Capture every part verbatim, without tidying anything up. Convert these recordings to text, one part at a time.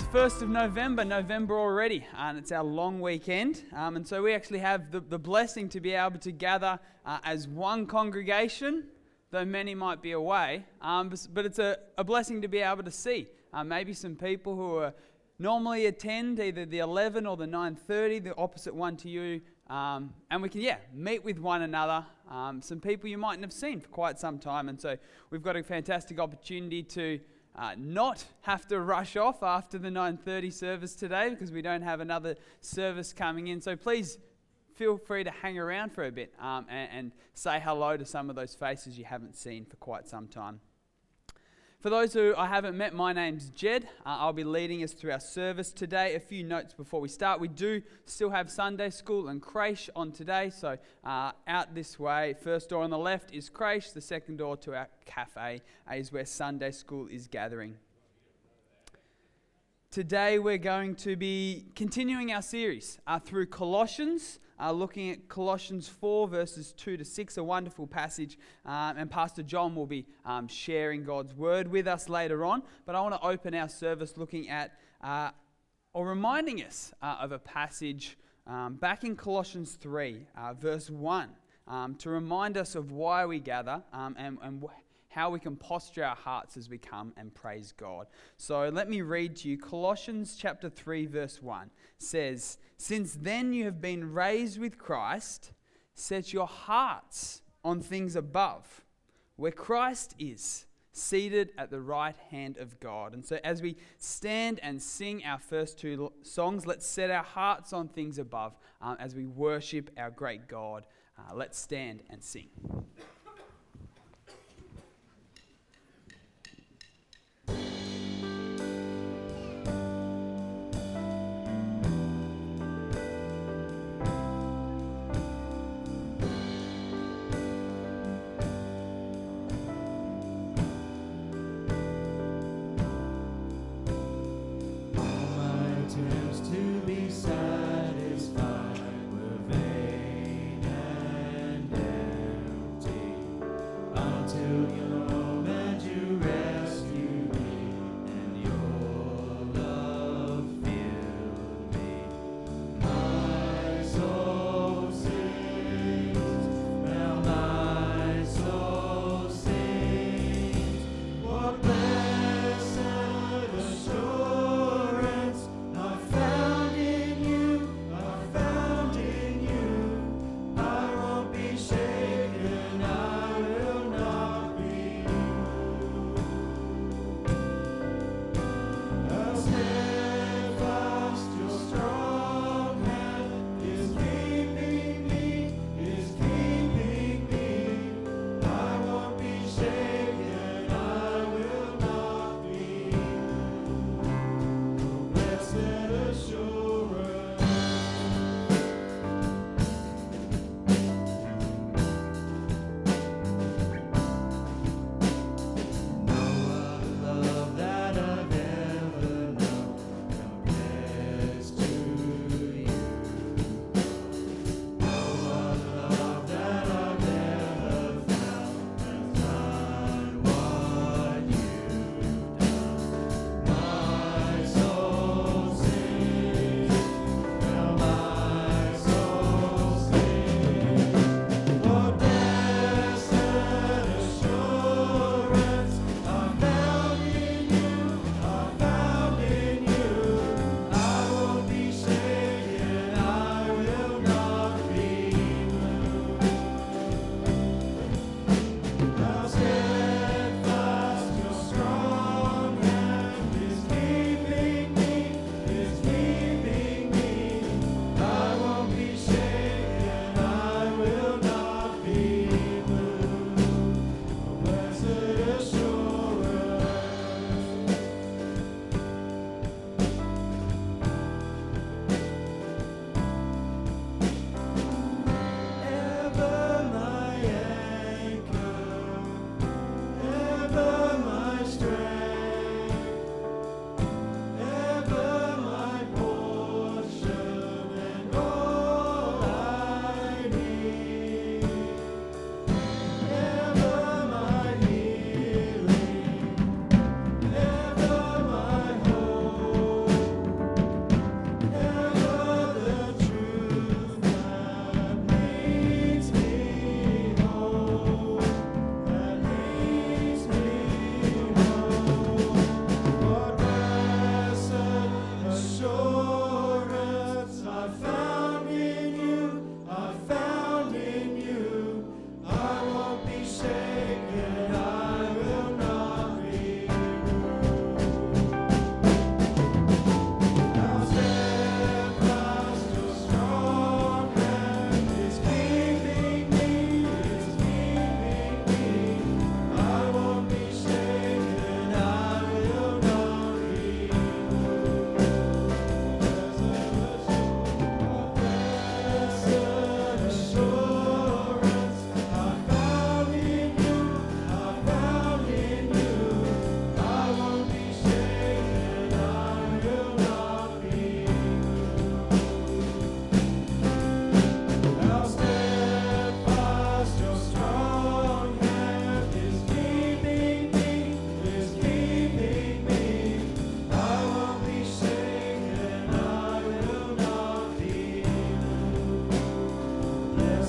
first of November, November already, and it's our long weekend. Um, and so we actually have the, the blessing to be able to gather uh, as one congregation, though many might be away. Um, but, but it's a, a blessing to be able to see uh, maybe some people who are normally attend either the eleven or the nine thirty, the opposite one to you. Um, and we can, yeah, meet with one another, um, some people you mightn't have seen for quite some time. And so we've got a fantastic opportunity to Uh, not have to rush off after the nine thirty service today because we don't have another service coming in. So please feel free to hang around for a bit um, and, and say hello to some of those faces you haven't seen for quite some time. For those who I haven't met, my name's Jed. Uh, I'll be leading us through our service today. A few notes before we start. We do still have Sunday school and creche on today. So uh, out this way, first door on the left is creche. The second door to our cafe is where Sunday school is gathering. Today we're going to be continuing our series uh, through Colossians, uh, looking at Colossians four verses two to six, a wonderful passage, um, and Pastor John will be um, sharing God's word with us later on. But I want to open our service looking at, uh, or reminding us uh, of a passage um, back in Colossians three, uh, verse one, um, to remind us of why we gather um, and, and wh- how we can posture our hearts as we come and praise God. So let me read to you. Colossians chapter three verse one says, "Since then you have been raised with Christ, set your hearts on things above, where Christ is, seated at the right hand of God." And so as we stand and sing our first two songs, let's set our hearts on things above um, as we worship our great God. Uh, let's stand and sing. Satisfied were vain and empty.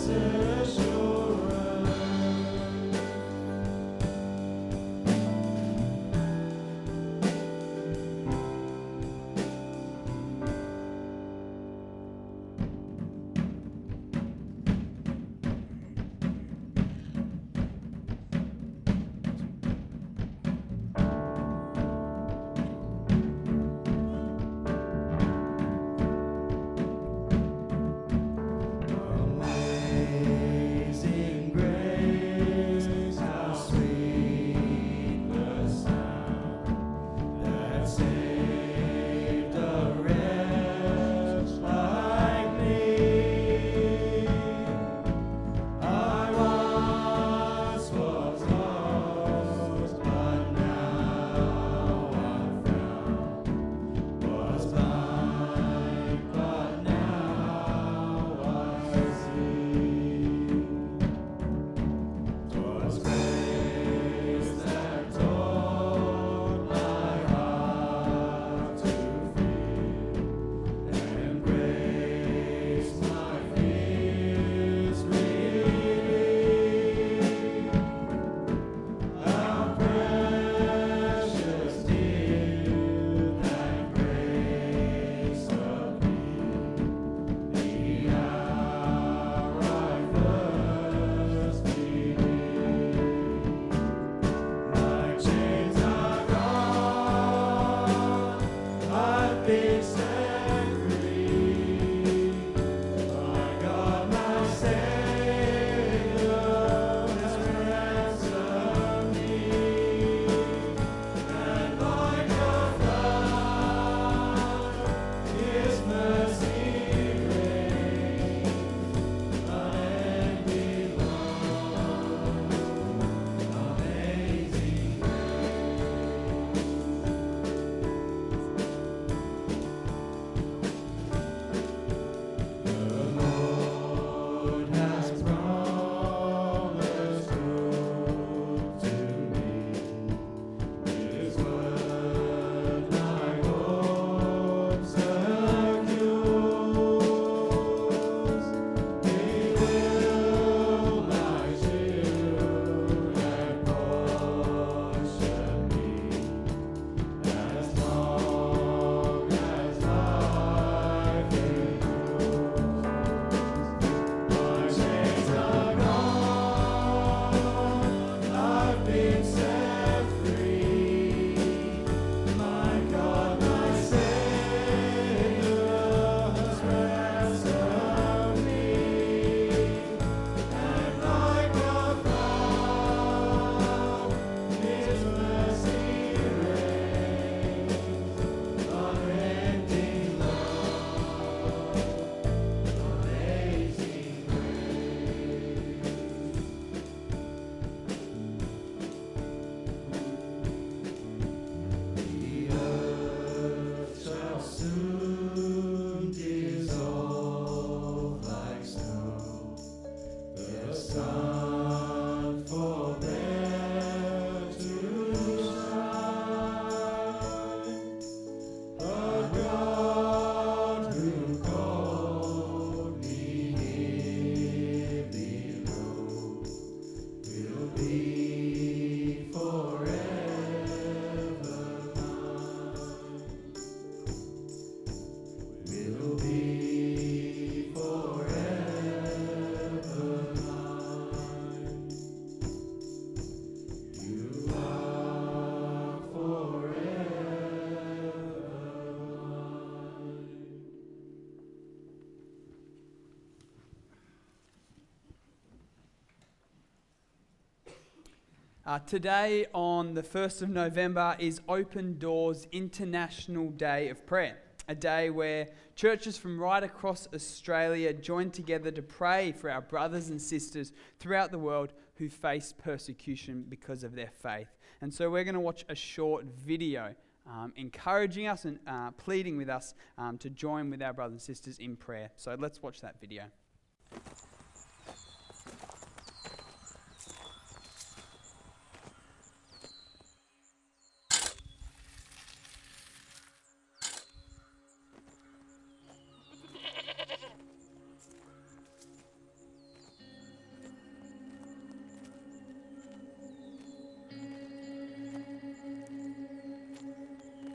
Uh, today, on the first of November, is Open Doors International Day of Prayer, a day where churches from right across Australia join together to pray for our brothers and sisters throughout the world who face persecution because of their faith. And so we're going to watch a short video um, encouraging us and uh, pleading with us um, to join with our brothers and sisters in prayer. So let's watch that video.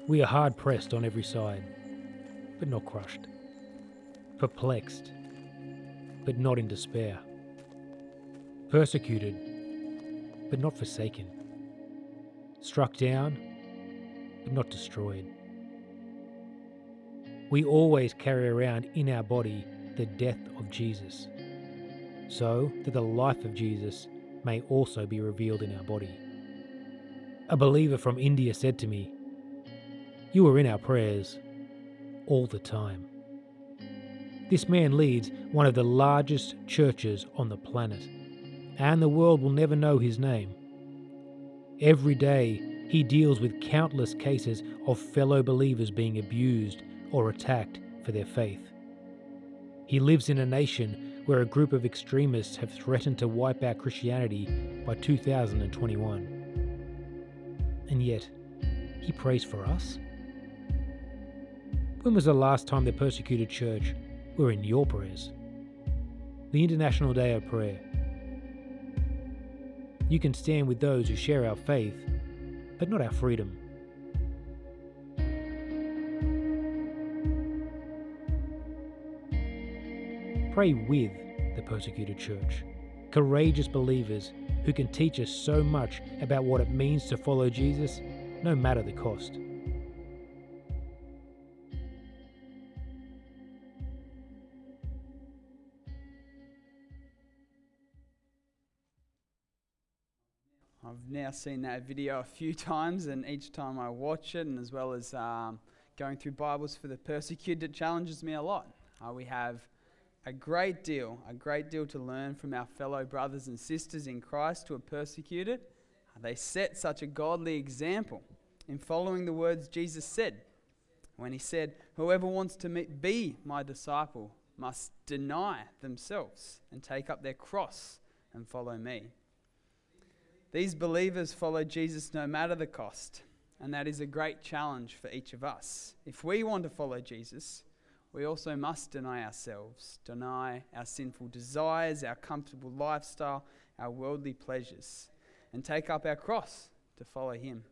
We are hard pressed on every side, but not crushed. Perplexed, but not in despair. Persecuted, but not forsaken. Struck down, but not destroyed. We always carry around in our body the death of Jesus, so that the life of Jesus may also be revealed in our body. A believer from India said to me, "You are in our prayers all the time." This man leads one of the largest churches on the planet, and the world will never know his name. Every day, he deals with countless cases of fellow believers being abused or attacked for their faith. He lives in a nation where a group of extremists have threatened to wipe out Christianity by two thousand twenty-one. And yet, he prays for us? When was the last time the persecuted church were in your prayers? The International Day of Prayer. You can stand with those who share our faith, but not our freedom. Pray with the persecuted church, courageous believers who can teach us so much about what it means to follow Jesus, no matter the cost. I've now seen that video a few times, and each time I watch it, and as well as um, going through Bibles for the Persecuted, it challenges me a lot. Uh, we have a great deal, a great deal to learn from our fellow brothers and sisters in Christ who are persecuted. Uh, they set such a godly example in following the words Jesus said when he said, "Whoever wants to meet, be my disciple must deny themselves and take up their cross and follow me." These believers follow Jesus no matter the cost, and that is a great challenge for each of us. If we want to follow Jesus, we also must deny ourselves, deny our sinful desires, our comfortable lifestyle, our worldly pleasures, and take up our cross to follow him.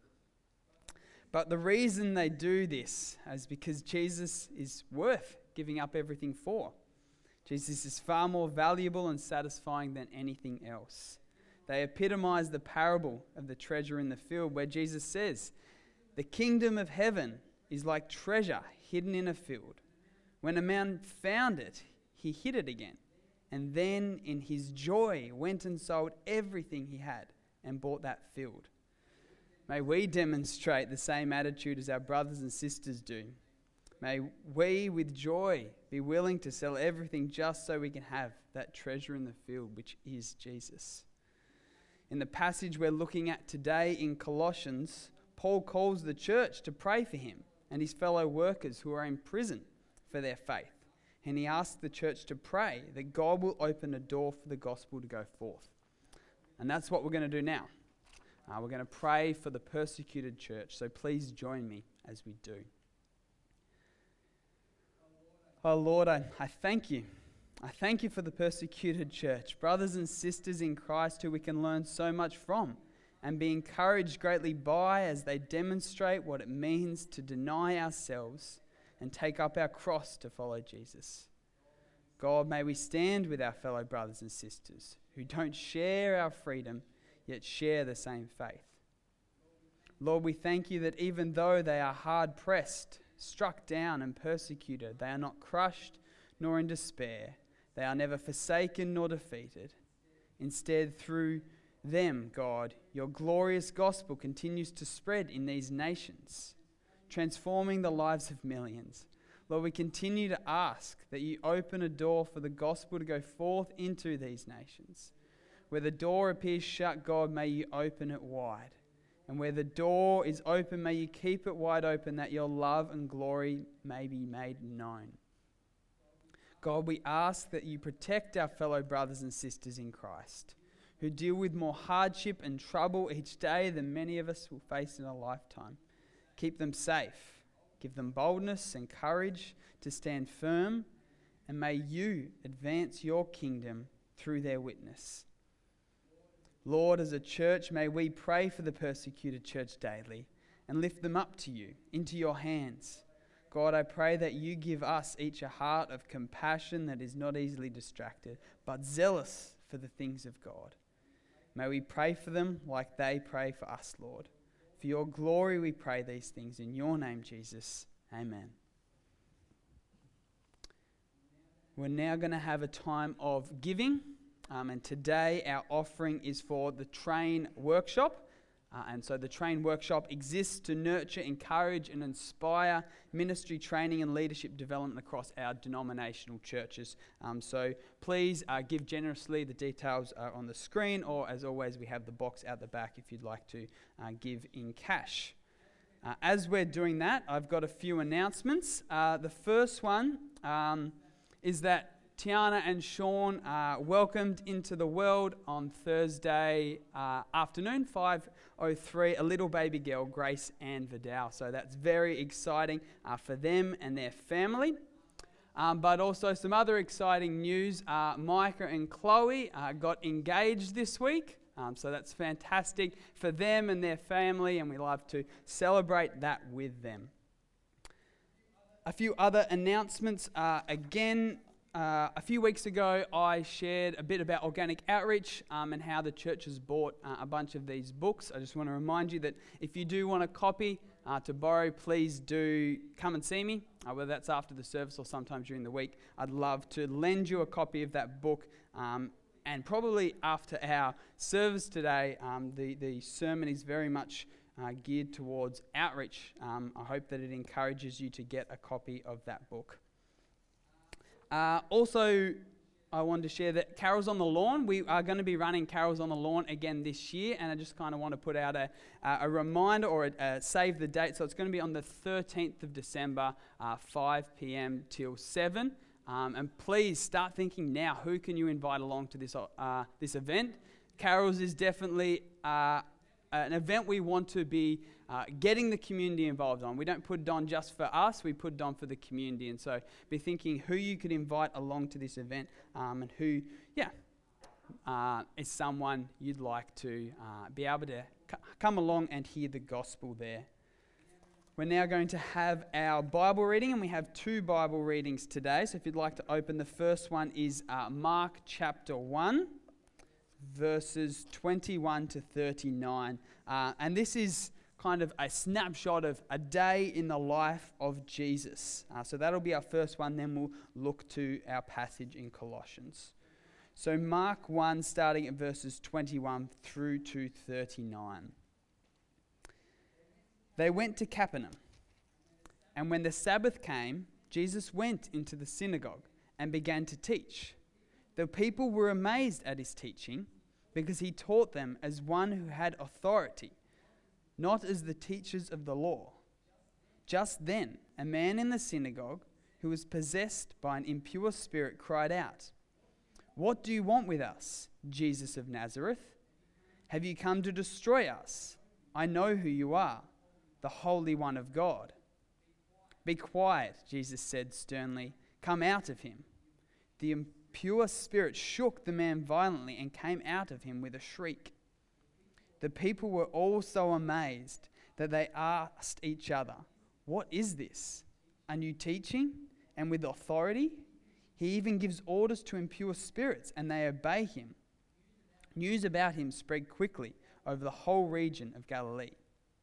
But the reason they do this is because Jesus is worth giving up everything for. Jesus is far more valuable and satisfying than anything else. They epitomize the parable of the treasure in the field, where Jesus says, "The kingdom of heaven is like treasure hidden in a field. When a man found it, he hid it again, and then in his joy went and sold everything he had and bought that field." May we demonstrate the same attitude as our brothers and sisters do. May we, with joy, be willing to sell everything just so we can have that treasure in the field, which is Jesus. In the passage we're looking at today in Colossians, Paul calls the church to pray for him and his fellow workers who are in prison for their faith. And he asks the church to pray that God will open a door for the gospel to go forth. And that's what we're going to do now. Uh, we're going to pray for the persecuted church. So please join me as we do. Oh Lord, I, I thank you. I thank you for the persecuted church, brothers and sisters in Christ who we can learn so much from and be encouraged greatly by as they demonstrate what it means to deny ourselves and take up our cross to follow Jesus. God, may we stand with our fellow brothers and sisters who don't share our freedom, yet share the same faith. Lord, we thank you that even though they are hard-pressed, struck down and persecuted, they are not crushed nor in despair. They are never forsaken nor defeated. Instead, through them, God, your glorious gospel continues to spread in these nations, transforming the lives of millions. Lord, we continue to ask that you open a door for the gospel to go forth into these nations. Where the door appears shut, God, may you open it wide. And where the door is open, may you keep it wide open, that your love and glory may be made known. God, we ask that you protect our fellow brothers and sisters in Christ, who deal with more hardship and trouble each day than many of us will face in a lifetime. Keep them safe. Give them boldness and courage to stand firm, and may you advance your kingdom through their witness. Lord, as a church, may we pray for the persecuted church daily, and lift them up to you, into your hands. God, I pray that you give us each a heart of compassion that is not easily distracted, but zealous for the things of God. May we pray for them like they pray for us, Lord. For your glory we pray these things in your name, Jesus. Amen. We're now going to have a time of giving. Um, and today our offering is for the Train Workshop. Uh, and so the Train Workshop exists to nurture, encourage and inspire ministry training and leadership development across our denominational churches. Um, so please uh, give generously. The details are on the screen, or as always we have the box out the back if you'd like to uh, give in cash. Uh, as we're doing that, I've got a few announcements. Uh, the first one um, is that Tiana and Sean are welcomed into the world on Thursday uh, afternoon, five oh three, a little baby girl, Grace Ann Vidal. So that's very exciting uh, for them and their family. Um, but also some other exciting news. Uh, Micah and Chloe uh, got engaged this week. Um, so that's fantastic for them and their family, and we love to celebrate that with them. A few other announcements. Uh, again, Uh, a few weeks ago, I shared a bit about organic outreach um, and how the church has bought uh, a bunch of these books. I just want to remind you that if you do want a copy uh, to borrow, please do come and see me, uh, whether that's after the service or sometime during the week. I'd love to lend you a copy of that book. Um, and probably after our service today, um, the, the sermon is very much uh, geared towards outreach. Um, I hope that it encourages you to get a copy of that book. Uh, also, I wanted to share that Carols on the Lawn, we are going to be running Carols on the Lawn again this year, and I just kind of want to put out a, uh, a reminder or a, a save the date. So it's going to be on the thirteenth of December, uh, five p.m. till seven. Um, and please start thinking now, who can you invite along to this, uh, this event? Carols is definitely uh, an event we want to be Uh, getting the community involved on. We don't put it on just for us, we put it on for the community. And so be thinking who you could invite along to this event um, and who, yeah, uh, is someone you'd like to uh, be able to c- come along and hear the gospel there. We're now going to have our Bible reading, and we have two Bible readings today. So if you'd like to open, the first one is uh, Mark chapter one, verses twenty-one to thirty-nine. Uh, and this is kind of a snapshot of a day in the life of Jesus. Uh, so that'll be our first one, then we'll look to our passage in Colossians. So Mark one, starting at verses twenty-one through to thirty-nine. They went to Capernaum, and when the Sabbath came, Jesus went into the synagogue and began to teach. The people were amazed at his teaching, because he taught them as one who had authority, not as the teachers of the law. Just then, a man in the synagogue who was possessed by an impure spirit cried out, "What do you want with us, Jesus of Nazareth? Have you come to destroy us? I know who you are, the Holy One of God." "Be quiet," Jesus said sternly. "Come out of him." The impure spirit shook the man violently and came out of him with a shriek. The people were all so amazed that they asked each other, "What is this? A new teaching and with authority? He even gives orders to impure spirits and they obey him." News about him spread quickly over the whole region of Galilee.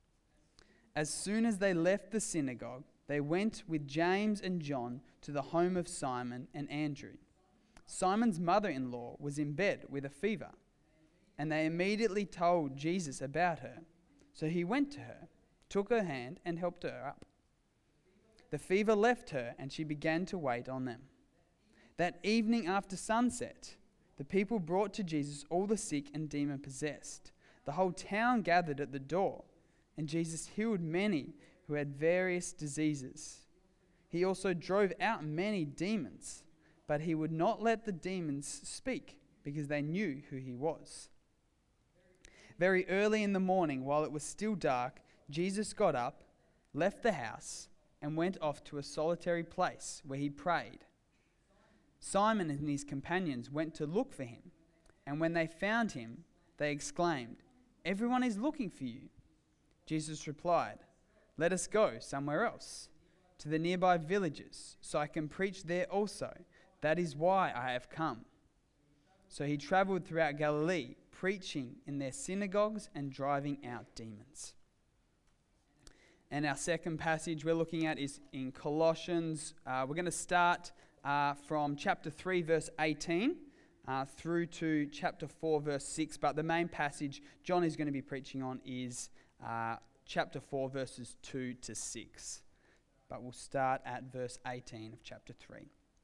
As soon as they left the synagogue, they went with James and John to the home of Simon and Andrew. Simon's mother-in-law was in bed with a fever, and they immediately told Jesus about her. So he went to her, took her hand, and helped her up. The fever left her, and she began to wait on them. That evening after sunset, the people brought to Jesus all the sick and demon-possessed. The whole town gathered at the door, and Jesus healed many who had various diseases. He also drove out many demons, but he would not let the demons speak, because they knew who he was. Very early in the morning, while it was still dark, Jesus got up, left the house, and went off to a solitary place where he prayed. Simon and his companions went to look for him, and when they found him, they exclaimed, "Everyone is looking for you." Jesus replied, Let us go somewhere else, to the nearby villages, so I can preach there also. That is why I have come." So he travelled throughout Galilee, preaching in their synagogues and driving out demons. And our second passage we're looking at is in Colossians. Uh, we're going to start uh, from chapter three, verse eighteen, uh, through to chapter four, verse six. But the main passage John is going to be preaching on is uh, chapter four, verses two to six. But we'll start at verse eighteen of chapter three.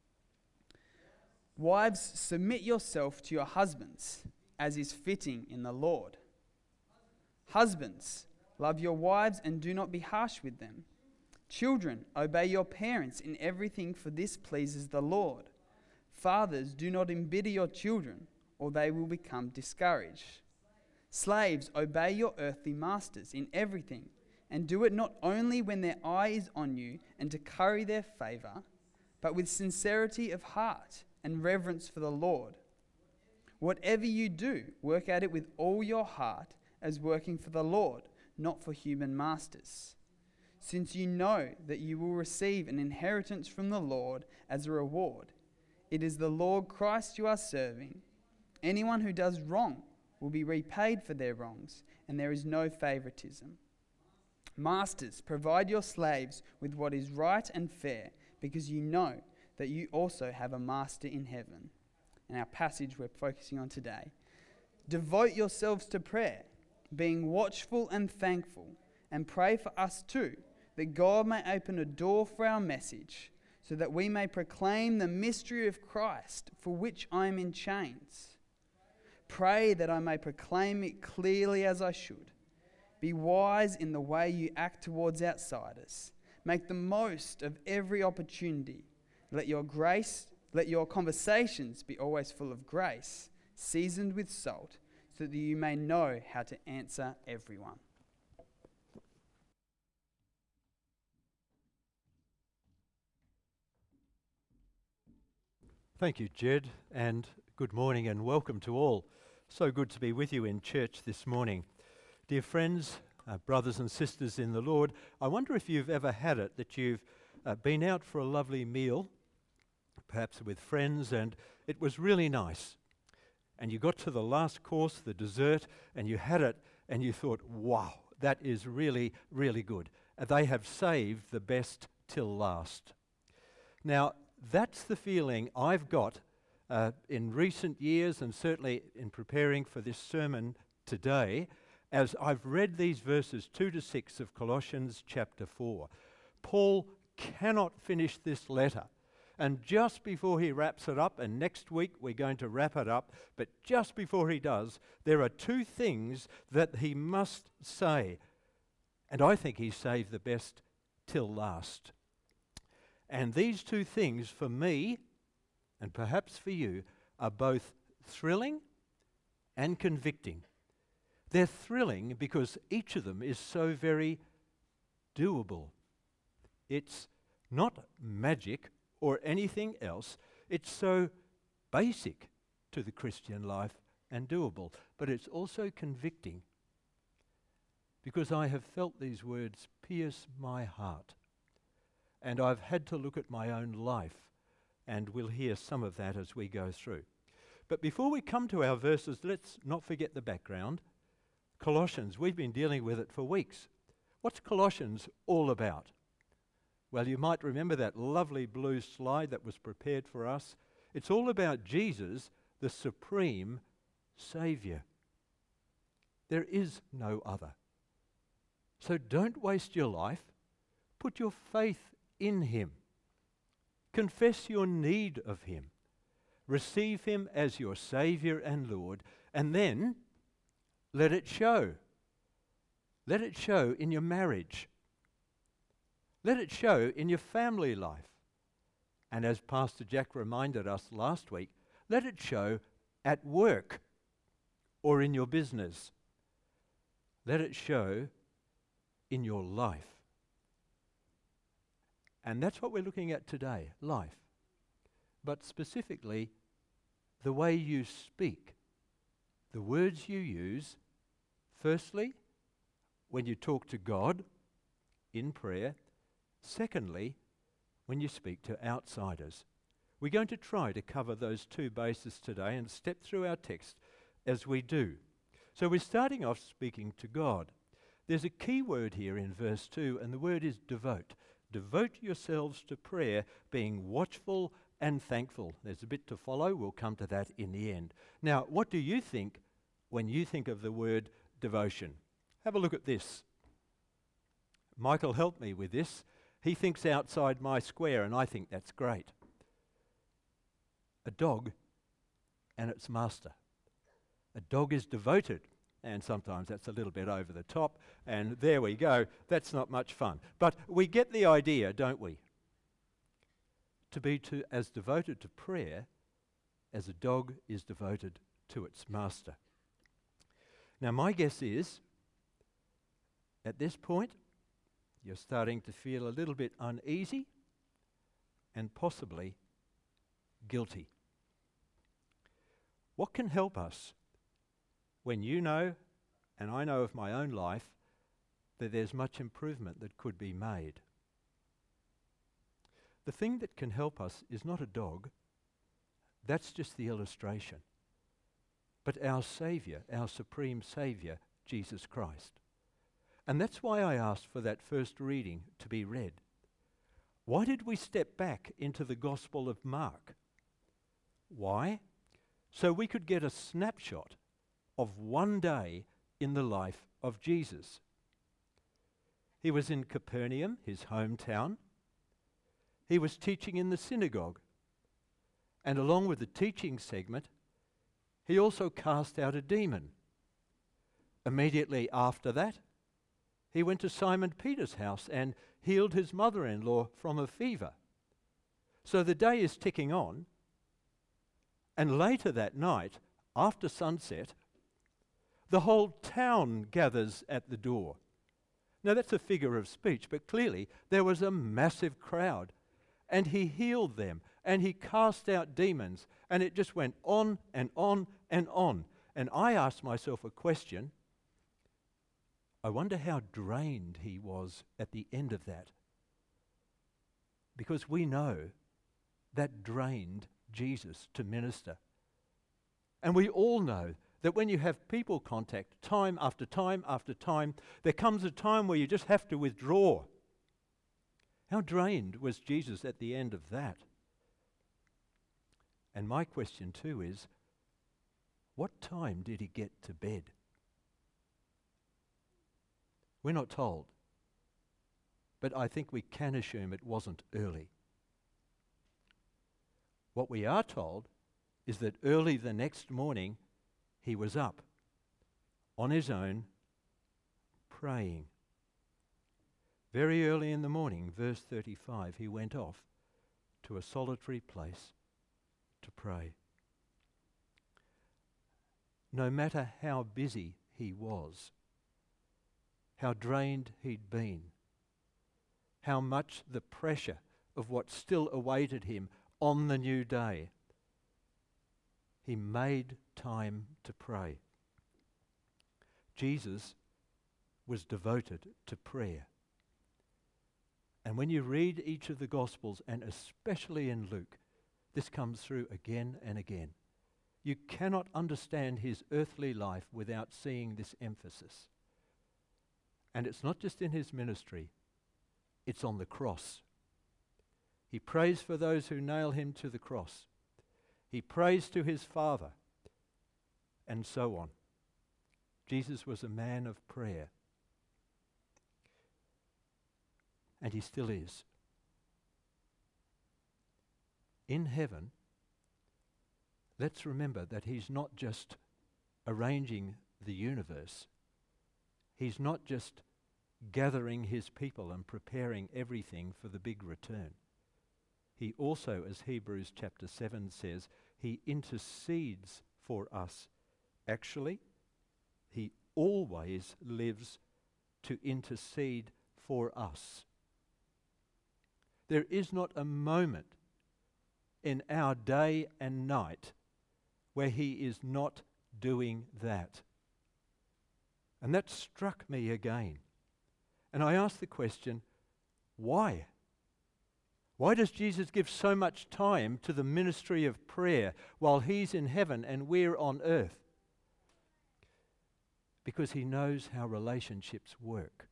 "Wives, submit yourself to your husbands, as is fitting in the Lord. Husbands, love your wives and do not be harsh with them. Children, obey your parents in everything, for this pleases the Lord. Fathers, do not embitter your children, or they will become discouraged. Slaves, obey your earthly masters in everything, and do it not only when their eye is on you and to curry their favour, but with sincerity of heart and reverence for the Lord. Whatever you do, work at it with all your heart as working for the Lord, not for human masters, since you know that you will receive an inheritance from the Lord as a reward. It is the Lord Christ you are serving. Anyone who does wrong will be repaid for their wrongs, and there is no favoritism. Masters, provide your slaves with what is right and fair, because you know that you also have a master in heaven." And our passage we're focusing on today. "Devote yourselves to prayer, being watchful and thankful, and pray for us too, that God may open a door for our message, so that we may proclaim the mystery of Christ, for which I am in chains. Pray that I may proclaim it clearly as I should. Be wise in the way you act towards outsiders. Make the most of every opportunity. Let your grace, let your conversations be always full of grace, seasoned with salt, so that you may know how to answer everyone." Thank you, Jed, and good morning and welcome to all. So good to be with you in church this morning. Dear friends, uh, brothers and sisters in the Lord, I wonder if you've ever had it that you've uh, been out for a lovely meal, perhaps with friends, and it was really nice. And you got to the last course, the dessert, and you had it, and you thought, wow, that is really, really good. Uh, They have saved the best till last. Now, that's the feeling I've got uh, in recent years, and certainly in preparing for this sermon today, as I've read these verses two to six of Colossians chapter four. Paul cannot finish this letter. And just before he wraps it up, and next week we're going to wrap it up, but just before he does, there are two things that he must say. And I think he saved the best till last. And these two things, for me, and perhaps for you, are both thrilling and convicting. They're thrilling because each of them is so very doable. It's not magic or anything else. It's so basic to the Christian life and doable. But it's also convicting because I have felt these words pierce my heart. And I've had to look at my own life, and we'll hear some of that as we go through. But before we come to our verses, let's not forget the background. Colossians, we've been dealing with it for weeks. What's Colossians all about? Well, you might remember that lovely blue slide that was prepared for us. It's all about Jesus, the supreme Saviour. There is no other. So don't waste your life. Put your faith in Him. Confess your need of Him. Receive Him as your Saviour and Lord, and then let it show. Let it show in your marriage. Let it show in your family life. And as Pastor Jack reminded us last week, let it show at work or in your business. Let it show in your life. And that's what we're looking at today, life. But specifically, the way you speak, the words you use, firstly, when you talk to God in prayer. Secondly, when you speak to outsiders. We're going to try to cover those two bases today and step through our text as we do. So we're starting off speaking to God. There's a key word here in verse two, and the word is devote. Devote yourselves to prayer, being watchful and thankful. There's a bit to follow. We'll come to that in the end. Now, what do you think when you think of the word devotion? Have a look at this. Michael helped me with this. He thinks outside my square, and I think that's great. A dog and its master. A dog is devoted, and sometimes that's a little bit over the top, and there we go. That's not much fun. But we get the idea, don't we? To be to, as devoted to prayer as a dog is devoted to its master. Now, my guess is, at this point, you're starting to feel a little bit uneasy and possibly guilty. What can help us when you know, and I know of my own life, that there's much improvement that could be made? The thing that can help us is not a dog. That's just the illustration. But our Saviour, our supreme Saviour, Jesus Christ. And that's why I asked for that first reading to be read. Why did we step back into the Gospel of Mark? Why? So we could get a snapshot of one day in the life of Jesus. He was in Capernaum, his hometown. He was teaching in the synagogue. And along with the teaching segment, he also cast out a demon. Immediately after that, he went to Simon Peter's house and healed his mother-in-law from a fever. So the day is ticking on, and later that night, after sunset, the whole town gathers at the door. Now that's a figure of speech, but clearly there was a massive crowd, and he healed them, and he cast out demons, and it just went on and on and on. And I asked myself a question. I wonder how drained he was at the end of that. Because we know that drained Jesus to minister. And we all know that when you have people contact time after time after time, there comes a time where you just have to withdraw. How drained was Jesus at the end of that? And my question too is, what time did he get to bed? We're not told, but I think we can assume it wasn't early. What we are told is that early the next morning, he was up on his own, praying. Very early in the morning, verse thirty-five, he went off to a solitary place to pray. No matter how busy he was, how drained he'd been, how much the pressure of what still awaited him on the new day, he made time to pray. Jesus was devoted to prayer. And when you read each of the Gospels, and especially in Luke, this comes through again and again. You cannot understand his earthly life without seeing this emphasis. And it's not just in his ministry, it's on the cross. He prays for those who nail him to the cross. He prays to his Father, and so on. Jesus was a man of prayer. And he still is. In heaven, let's remember that he's not just arranging the universe. He's not just gathering his people and preparing everything for the big return. He also, as Hebrews chapter seven says, he intercedes for us. Actually, he always lives to intercede for us. There is not a moment in our day and night where he is not doing that. And that struck me again. And I ask the question, why? Why does Jesus give so much time to the ministry of prayer while he's in heaven and we're on earth? Because he knows how relationships work.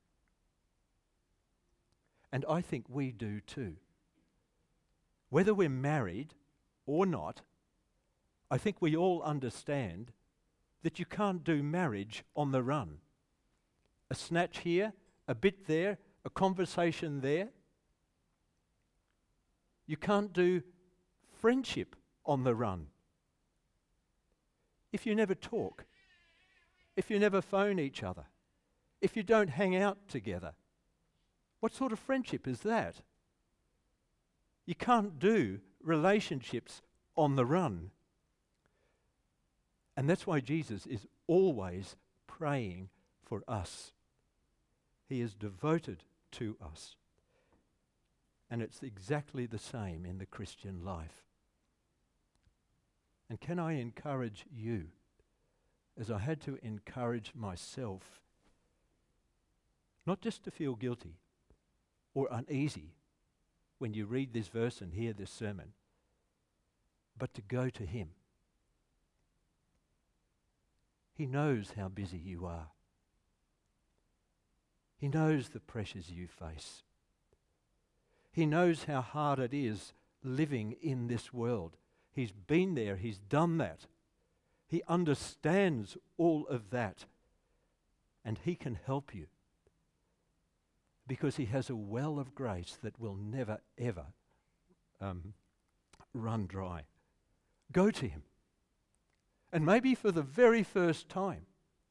And I think we do too. Whether we're married or not, I think we all understand that you can't do marriage on the run. A snatch here, a bit there, a conversation there. You can't do friendship on the run. If you never talk, if you never phone each other, if you don't hang out together, what sort of friendship is that? You can't do relationships on the run. And that's why Jesus is always praying for us. He is devoted to us. And it's exactly the same in the Christian life. And can I encourage you, as I had to encourage myself, not just to feel guilty or uneasy when you read this verse and hear this sermon, but to go to him. He knows how busy you are. He knows the pressures you face. He knows how hard it is living in this world. He's been there, he's done that. He understands all of that. And he can help you. Because he has a well of grace that will never, ever um, run dry. Go to him. And maybe for the very first time,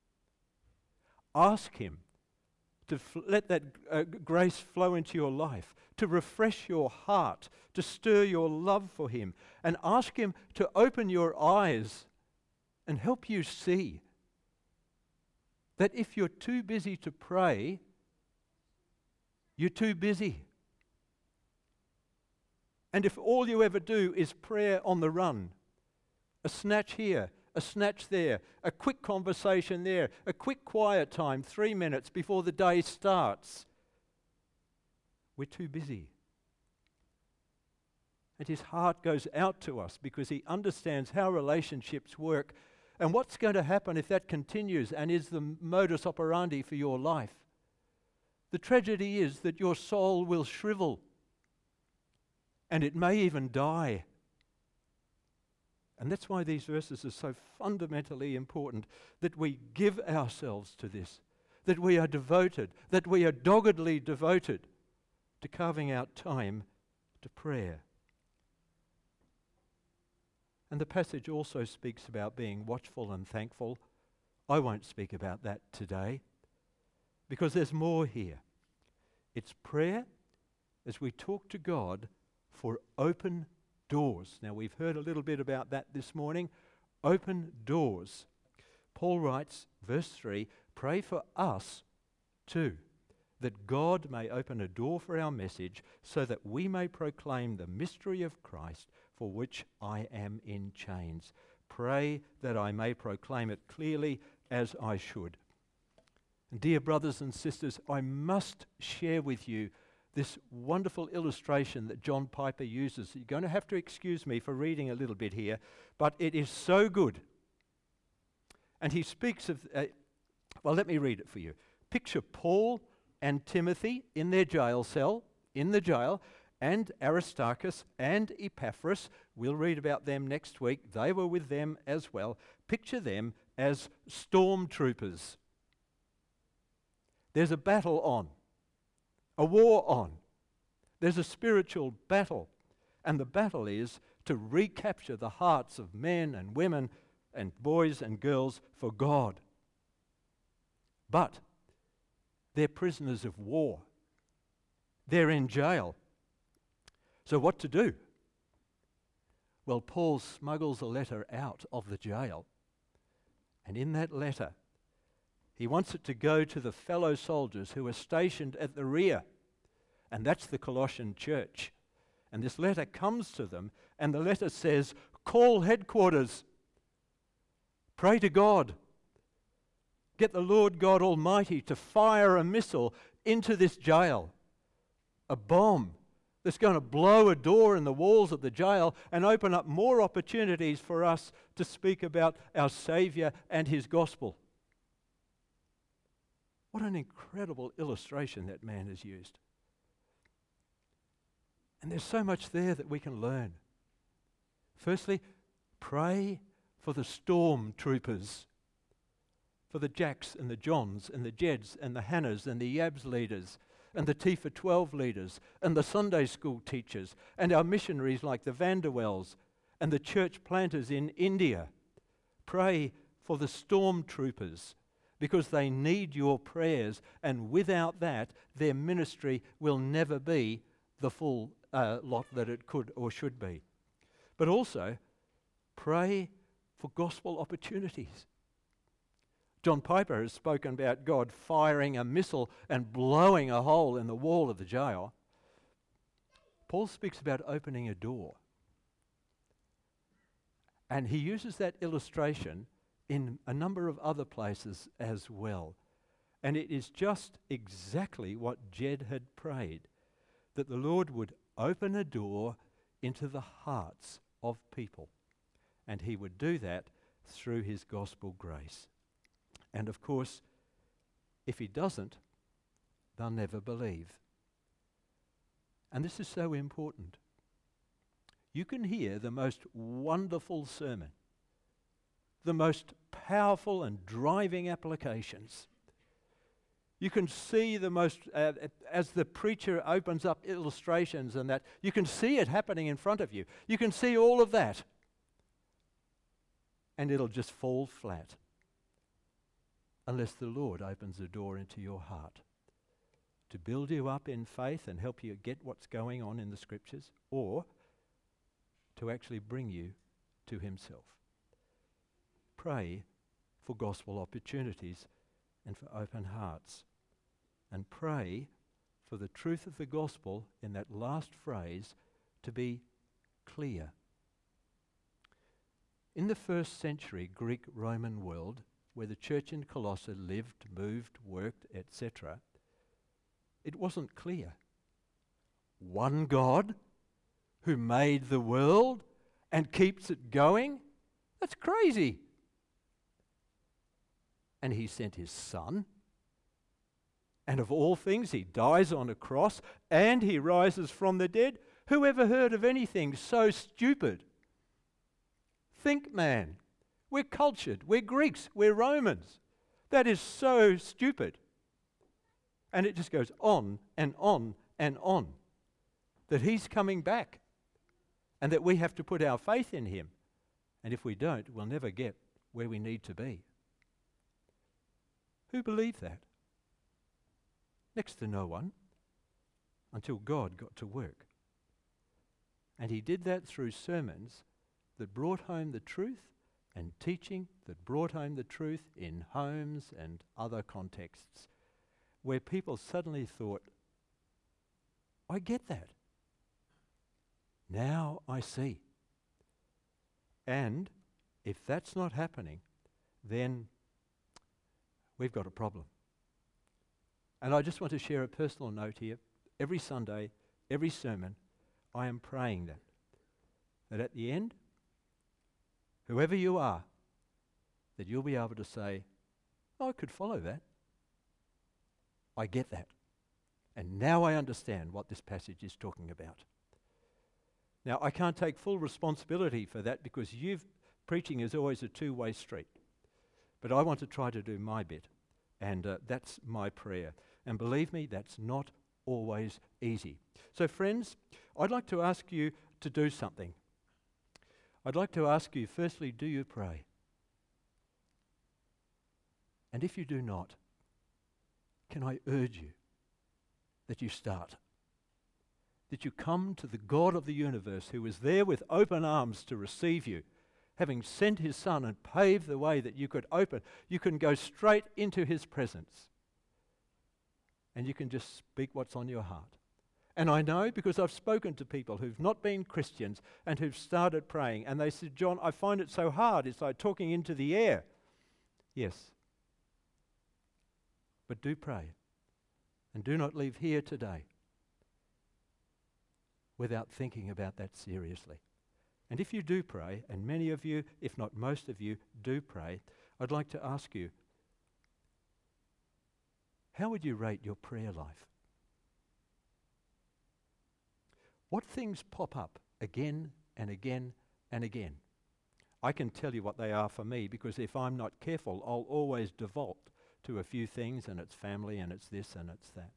ask him to f- let that uh, grace flow into your life, to refresh your heart, to stir your love for him, and ask him to open your eyes and help you see that if you're too busy to pray, you're too busy. And if all you ever do is prayer on the run, a snatch here, a snatch there, a quick conversation there, a quick quiet time, three minutes before the day starts, we're too busy. And his heart goes out to us because he understands how relationships work and what's going to happen if that continues and is the modus operandi for your life. The tragedy is that your soul will shrivel and it may even die. And that's why these verses are so fundamentally important, that we give ourselves to this, that we are devoted, that we are doggedly devoted to carving out time to prayer. And the passage also speaks about being watchful and thankful. I won't speak about that today, because there's more here. It's prayer as we talk to God for open doors. Now, we've heard a little bit about that this morning. Open doors. Paul writes, verse three, pray for us too, that God may open a door for our message so that we may proclaim the mystery of Christ, for which I am in chains. Pray that I may proclaim it clearly as I should. Dear brothers and sisters, I must share with you this wonderful illustration that John Piper uses. You're going to have to excuse me for reading a little bit here, but it is so good. And he speaks of, uh, well, let me read it for you. Picture Paul and Timothy in their jail cell, in the jail, and Aristarchus and Epaphras. We'll read about them next week. They were with them as well. Picture them as stormtroopers. There's a battle on. A war on. There's a spiritual battle. And the battle is to recapture the hearts of men and women and boys and girls for God. But they're prisoners of war. They're in jail. So what to do? Well, Paul smuggles a letter out of the jail. And in that letter, he wants it to go to the fellow soldiers who are stationed at the rear. And that's the Colossian church. And this letter comes to them, and the letter says, call headquarters. Pray to God. Get the Lord God Almighty to fire a missile into this jail, a bomb that's going to blow a door in the walls of the jail and open up more opportunities for us to speak about our Saviour and his gospel. What an incredible illustration that man has used. And there's so much there that we can learn. Firstly, pray for the storm troopers, for the Jacks and the Johns and the Jeds and the Hannahs and the Yabs leaders and the T for twelve leaders and the Sunday school teachers and our missionaries like the Vanderwells and the church planters in India. Pray for the storm troopers because they need your prayers, and without that, their ministry will never be the full uh, lot that it could or should be. But also, pray for gospel opportunities. John Piper has spoken about God firing a missile and blowing a hole in the wall of the jail. Paul speaks about opening a door. And he uses that illustration in a number of other places as well. And it is just exactly what Jed had prayed, that the Lord would open a door into the hearts of people. And he would do that through his gospel grace. And of course, if he doesn't, they'll never believe. And this is so important. You can hear the most wonderful sermon, the most powerful and driving applications. You can see the most, uh, as the preacher opens up illustrations and that, you can see it happening in front of you. You can see all of that. And it'll just fall flat unless the Lord opens a door into your heart to build you up in faith and help you get what's going on in the scriptures, or to actually bring you to himself. Pray for gospel opportunities and for open hearts. And pray for the truth of the gospel in that last phrase to be clear. In the first century Greek-Roman world, where the church in Colossae lived, moved, worked, et cetera, it wasn't clear. One God who made the world and keeps it going? That's crazy. And he sent his Son, and of all things he dies on a cross and he rises from the dead. Who ever heard of anything so stupid? Think, man. We're cultured, we're Greeks, we're Romans. That is so stupid. And it just goes on and on and on. That he's coming back. And that we have to put our faith in him. And if we don't, we'll never get where we need to be. Who believed that? Next to no one. Until God got to work. And he did that through sermons that brought home the truth, and teaching that brought home the truth in homes and other contexts, where people suddenly thought, I get that. Now I see. And if that's not happening, then we've got a problem. And I just want to share a personal note here. Every Sunday, every sermon, I am praying that, that at the end, whoever you are, that you'll be able to say, oh, I could follow that. I get that. And now I understand what this passage is talking about. Now, I can't take full responsibility for that because you've, preaching is always a two-way street. But I want to try to do my bit. And uh, that's my prayer. And believe me, that's not always easy. So friends, I'd like to ask you to do something. I'd like to ask you, firstly, do you pray? And if you do not, can I urge you that you start? That you come to the God of the universe who is there with open arms to receive you, having sent his Son and paved the way that you could open. You can go straight into his presence. And you can just speak what's on your heart. And I know because I've spoken to people who've not been Christians and who've started praying, and they said, John, I find it so hard. It's like talking into the air. Yes. But do pray. And do not leave here today without thinking about that seriously. And if you do pray, and many of you, if not most of you, do pray, I'd like to ask you, how would you rate your prayer life? What things pop up again and again and again? I can tell you what they are for me, because if I'm not careful, I'll always default to a few things, and it's family, and it's this, and it's that.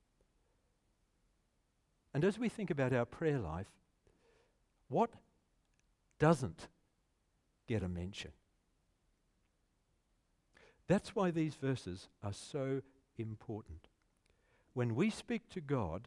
And as we think about our prayer life, what doesn't get a mention? That's why these verses are so important. When we speak to God,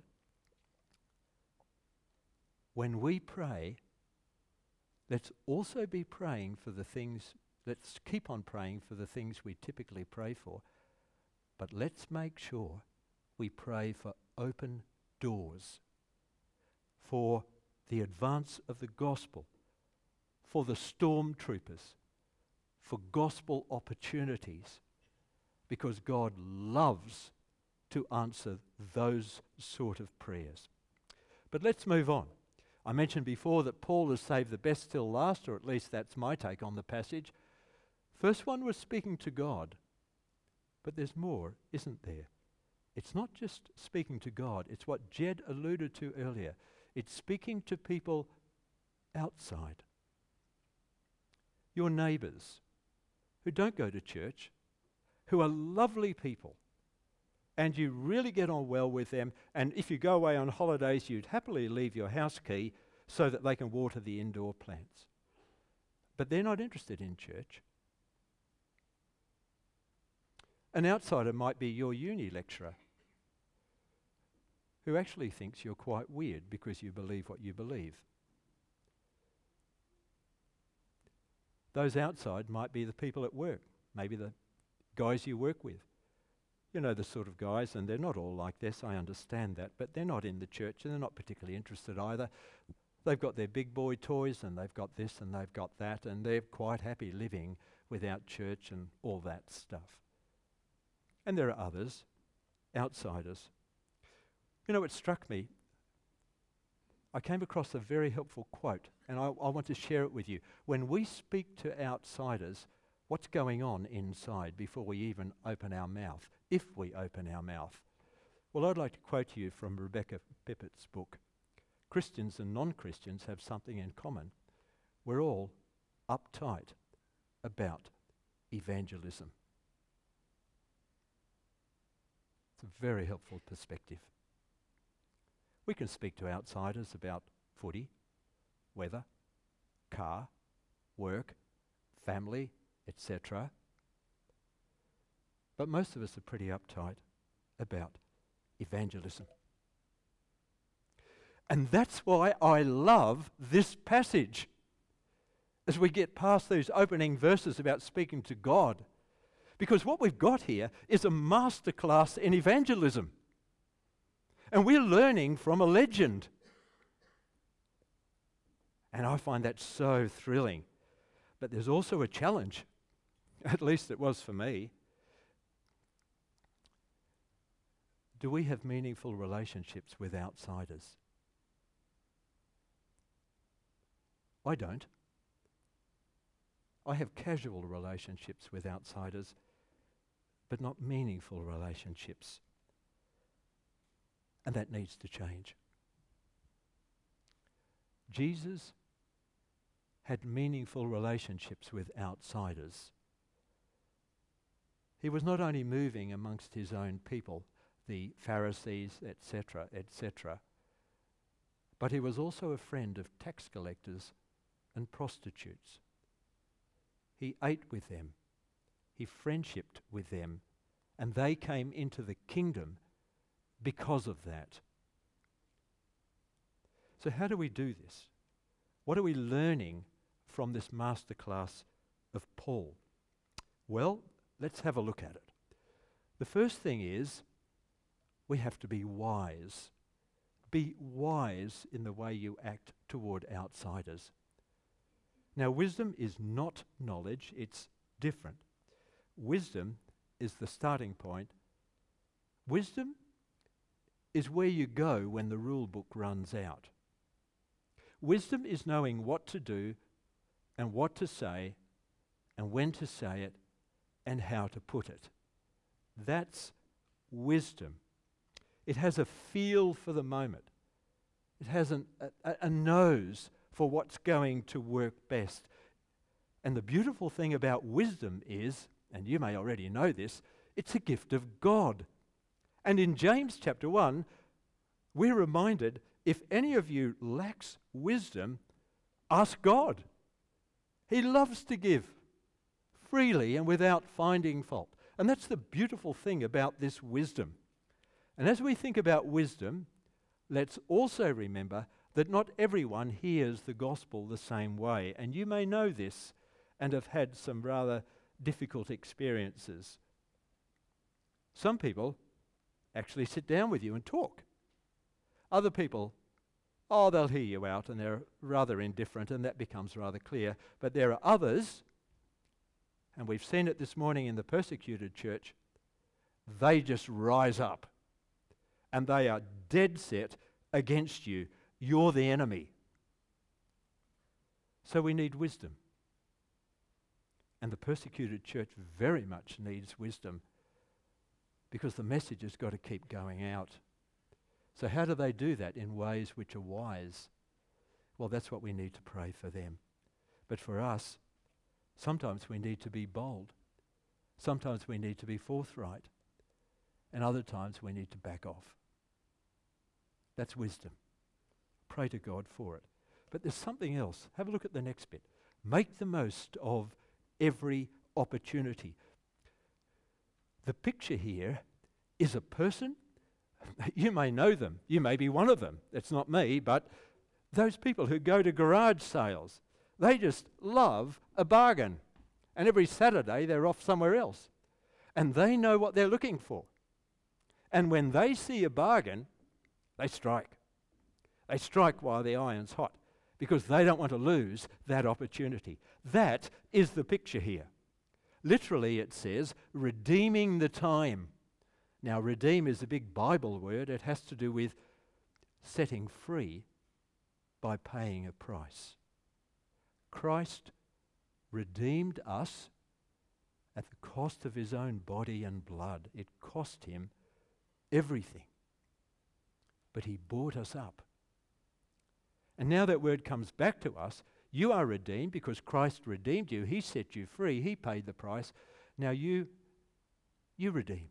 when we pray, let's also be praying for the things, let's keep on praying for the things we typically pray for, but let's make sure we pray for open doors, for the advance of the gospel, for the stormtroopers, for gospel opportunities, because God loves to answer those sort of prayers. But let's move on. I mentioned before that Paul has saved the best till last, or at least that's my take on the passage. First one was speaking to God, but there's more, isn't there? It's not just speaking to God, it's what Jed alluded to earlier. It's speaking to people outside. Your neighbours who don't go to church, who are lovely people, and you really get on well with them, and if you go away on holidays, you'd happily leave your house key so that they can water the indoor plants. But they're not interested in church. An outsider might be your uni lecturer, who actually thinks you're quite weird because you believe what you believe. Those outside might be the people at work, maybe the guys you work with. You know the sort of guys, and they're not all like this, I understand that, but they're not in the church and they're not particularly interested either. They've got their big boy toys and they've got this and they've got that, and they're quite happy living without church and all that stuff. And there are others, outsiders. You know, it struck me. I came across a very helpful quote, and I, I want to share it with you. When we speak to outsiders, what's going on inside before we even open our mouth, if we open our mouth? Well, I'd like to quote to you from Rebecca Pippett's book. Christians and non-Christians have something in common. We're all uptight about evangelism. It's a very helpful perspective. We can speak to outsiders about footy, weather, car, work, family, et cetera. But most of us are pretty uptight about evangelism. And that's why I love this passage. As we get past those opening verses about speaking to God, because what we've got here is a masterclass in evangelism. And we're learning from a legend. And I find that so thrilling. But there's also a challenge. At least it was for me. Do we have meaningful relationships with outsiders? I don't. I have casual relationships with outsiders, but not meaningful relationships. And that needs to change. Jesus had meaningful relationships with outsiders. He was not only moving amongst his own people, the Pharisees, et cetera, et cetera, but he was also a friend of tax collectors and prostitutes. He ate with them. He friendshipped with them, and they came into the kingdom because of that. So how do we do this? What are we learning from this masterclass of Paul? Well, let's have a look at it. The first thing is we have to be wise. Be wise in the way you act toward outsiders. Now, wisdom is not knowledge, it's different. Wisdom is the starting point. Wisdom is where you go when the rule book runs out. Wisdom is knowing what to do and what to say and when to say it and how to put it. That's wisdom. It has a feel for the moment. It has an, a, a nose for what's going to work best. And the beautiful thing about wisdom is, and you may already know this, it's a gift of God. And in James chapter one, we're reminded, if any of you lacks wisdom, ask God. He loves to give freely and without finding fault. And that's the beautiful thing about this wisdom. And as we think about wisdom, let's also remember that not everyone hears the gospel the same way. And you may know this and have had some rather difficult experiences. Some people actually sit down with you and talk. Other people, oh, they'll hear you out and they're rather indifferent, and that becomes rather clear. But there are others, and we've seen it this morning in the persecuted church, they just rise up and they are dead set against you. You're the enemy. So we need wisdom. And the persecuted church very much needs wisdom, because the message has got to keep going out. So how do they do that in ways which are wise? Well, that's what we need to pray for them. But for us, sometimes we need to be bold. Sometimes we need to be forthright. And other times we need to back off. That's wisdom. Pray to God for it. But there's something else. Have a look at the next bit. Make the most of every opportunity. The picture here is a person. You may know them. You may be one of them. It's not me, but those people who go to garage sales, they just love a bargain. And every Saturday they're off somewhere else. And they know what they're looking for. And when they see a bargain, they strike. They strike while the iron's hot, because they don't want to lose that opportunity. That is the picture here. Literally it says, redeeming the time. Now, redeem is a big Bible word. It has to do with setting free by paying a price. Christ redeemed us at the cost of his own body and blood. It cost him everything. But he bought us up. And now that word comes back to us. You are redeemed because Christ redeemed you. He set you free. He paid the price. Now you, you redeem.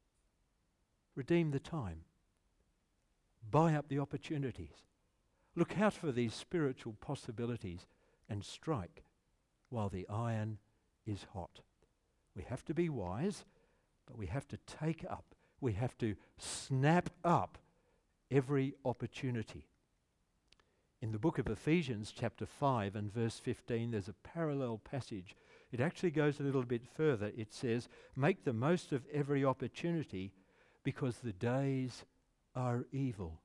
Redeem the time. Buy up the opportunities. Look out for these spiritual possibilities and strike while the iron is hot. We have to be wise, but we have to take up, we have to snap up every opportunity. In the book of Ephesians chapter five and verse fifteen, there's a parallel passage. It actually goes a little bit further. It says, make the most of every opportunity because the days are evil.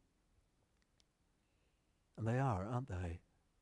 And they are, aren't they?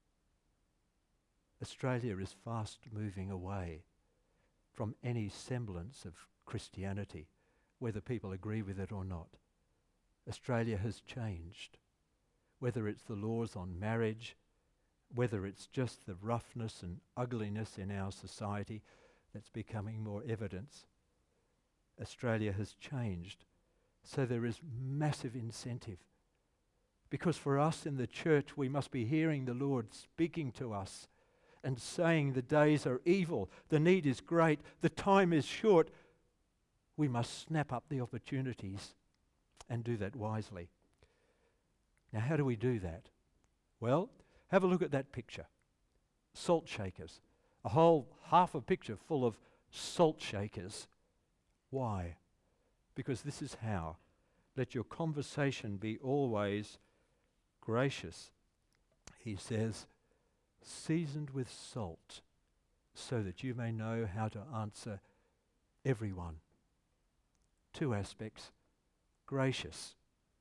Australia is fast moving away from any semblance of Christianity, whether people agree with it or not. Australia has changed. Whether it's the laws on marriage, whether it's just the roughness and ugliness in our society that's becoming more evident, Australia has changed. So there is massive incentive. Because for us in the church, we must be hearing the Lord speaking to us and saying the days are evil, the need is great, the time is short. We must snap up the opportunities and do that wisely. Now, how do we do that? Well, have a look at that picture. Salt shakers. A whole half a picture full of salt shakers. Why? Because this is how. Let your conversation be always gracious. He says, seasoned with salt, so that you may know how to answer everyone. Two aspects. Gracious.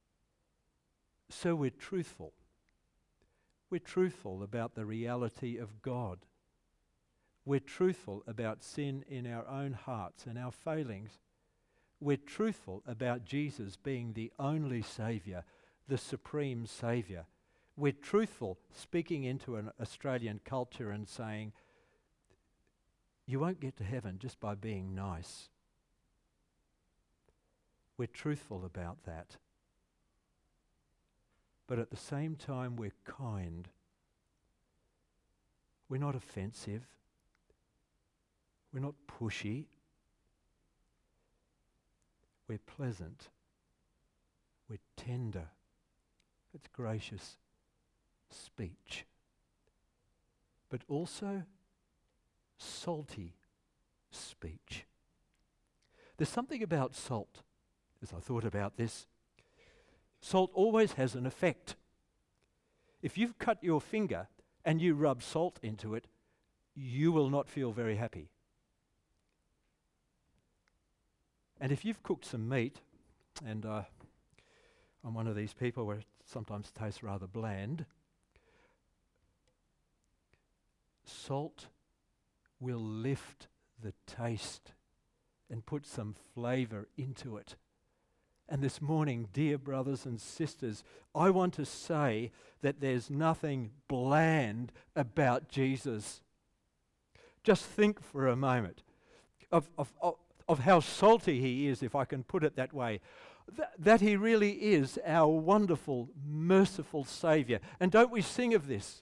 So we're truthful. We're truthful about the reality of God. We're truthful about sin in our own hearts and our failings. we're truthful about Jesus being the only Saviour, the supreme Saviour. We're truthful speaking into an Australian culture and saying, you won't get to heaven just by being nice. We're truthful about that. But at the same time, we're kind. We're not offensive. We're not pushy. We're pleasant. We're tender. It's gracious speech. But also salty speech. There's something about salt, as I thought about this. Salt always has an effect. If you've cut your finger and you rub salt into it, you will not feel very happy. And if you've cooked some meat, and uh, I'm one of these people where it sometimes tastes rather bland, salt will lift the taste and put some flavour into it. And this morning, dear brothers and sisters, I want to say that there's nothing bland about Jesus. Just think for a moment of, of, of, of how salty he is, if I can put it that way. Th- that he really is our wonderful, merciful Saviour. And don't we sing of this?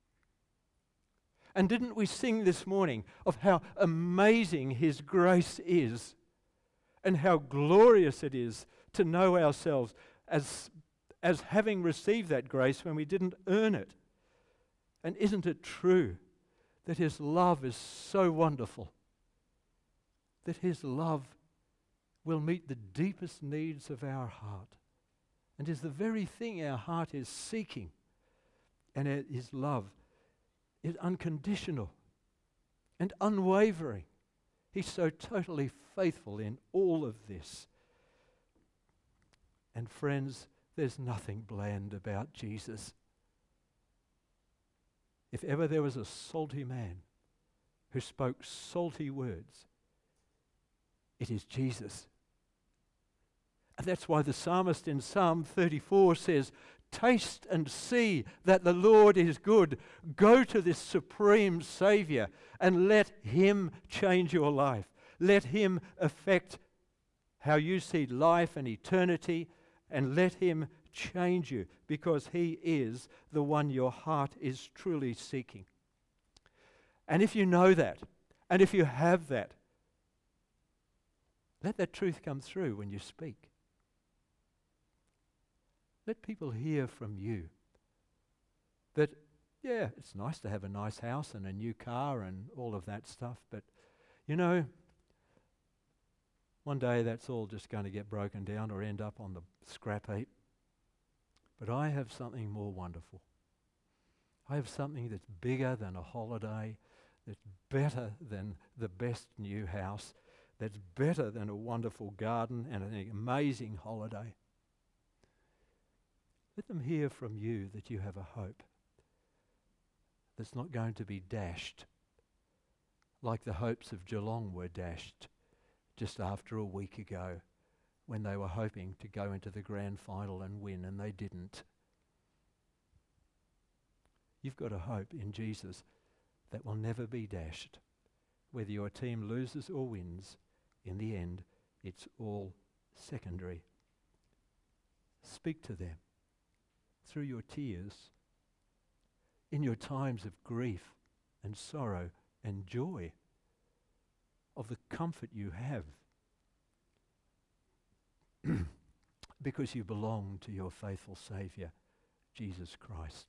And didn't we sing this morning of how amazing his grace is and how glorious it is to know ourselves as, as having received that grace when we didn't earn it? And isn't it true that his love is so wonderful, that his love will meet the deepest needs of our heart and is the very thing our heart is seeking, and it, his love is unconditional and unwavering. He's so totally faithful in all of this. And friends, there's nothing bland about Jesus. If ever there was a salty man who spoke salty words, it is Jesus. And that's why the psalmist in Psalm thirty-four says, taste and see that the Lord is good. Go to this supreme Saviour and let him change your life. Let him affect how you see life and eternity, and let him change you, because he is the one your heart is truly seeking. And if you know that, and if you have that, let that truth come through when you speak. Let people hear from you that, yeah, it's nice to have a nice house and a new car and all of that stuff, but, you know, one day that's all just going to get broken down or end up on the scrap heap. But I have something more wonderful. I have something that's bigger than a holiday, that's better than the best new house, that's better than a wonderful garden and an amazing holiday. Let them hear from you that you have a hope that's not going to be dashed like the hopes of Geelong were dashed just after a week ago when they were hoping to go into the grand final and win, and they didn't. You've got a hope in Jesus that will never be dashed. Whether your team loses or wins, in the end, it's all secondary. Speak to them through your tears, in your times of grief and sorrow and joy, of the comfort you have because you belong to your faithful Saviour, Jesus Christ.